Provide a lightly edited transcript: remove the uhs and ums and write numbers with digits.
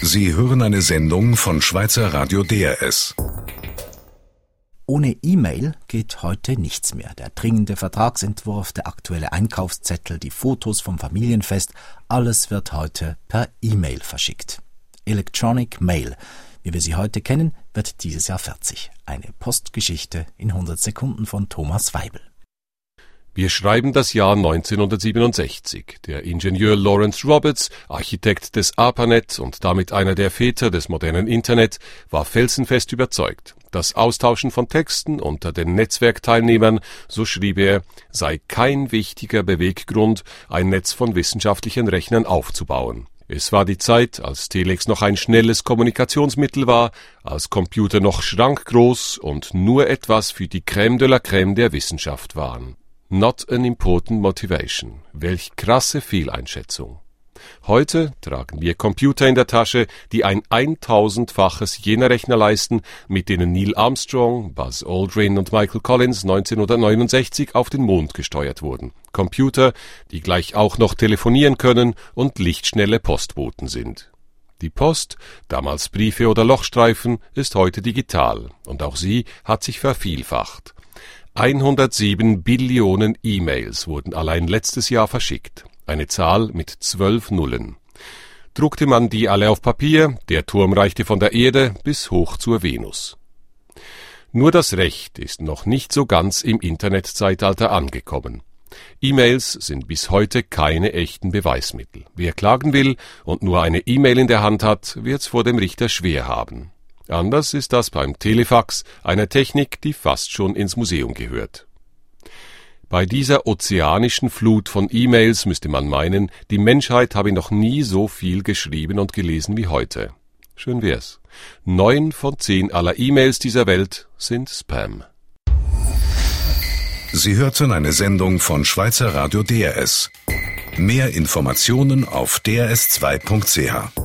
Sie hören eine Sendung von Schweizer Radio DRS. Ohne E-Mail geht heute nichts mehr. Der dringende Vertragsentwurf, der aktuelle Einkaufszettel, die Fotos vom Familienfest, alles wird heute per E-Mail verschickt. Electronic Mail, wie wir sie heute kennen, wird dieses Jahr 40. Eine Postgeschichte in 100 Sekunden von Thomas Weibel. Wir schreiben das Jahr 1967. Der Ingenieur Lawrence Roberts, Architekt des ARPANET und damit einer der Väter des modernen Internet, war felsenfest überzeugt. Das Austauschen von Texten unter den Netzwerkteilnehmern, so schrieb er, sei kein wichtiger Beweggrund, ein Netz von wissenschaftlichen Rechnern aufzubauen. Es war die Zeit, als Telex noch ein schnelles Kommunikationsmittel war, als Computer noch schrankgroß und nur etwas für die Crème de la Crème der Wissenschaft waren. Not an important motivation. Welch krasse Fehleinschätzung. Heute tragen wir Computer in der Tasche, die ein 1000-faches jener Rechner leisten, mit denen Neil Armstrong, Buzz Aldrin und Michael Collins 1969 auf den Mond gesteuert wurden. Computer, die gleich auch noch telefonieren können und lichtschnelle Postboten sind. Die Post, damals Briefe oder Lochstreifen, ist heute digital und auch sie hat sich vervielfacht. 107 Billionen E-Mails wurden allein letztes Jahr verschickt. Eine Zahl mit 12 Nullen. Druckte man die alle auf Papier, der Turm reichte von der Erde bis hoch zur Venus. Nur das Recht ist noch nicht so ganz im Internetzeitalter angekommen. E-Mails sind bis heute keine echten Beweismittel. Wer klagen will und nur eine E-Mail in der Hand hat, wird's vor dem Richter schwer haben. Anders ist das beim Telefax, einer Technik, die fast schon ins Museum gehört. Bei dieser ozeanischen Flut von E-Mails müsste man meinen, die Menschheit habe noch nie so viel geschrieben und gelesen wie heute. Schön wär's. 9 von 10 aller E-Mails dieser Welt sind Spam. Sie hörten eine Sendung von Schweizer Radio DRS. Mehr Informationen auf drs2.ch.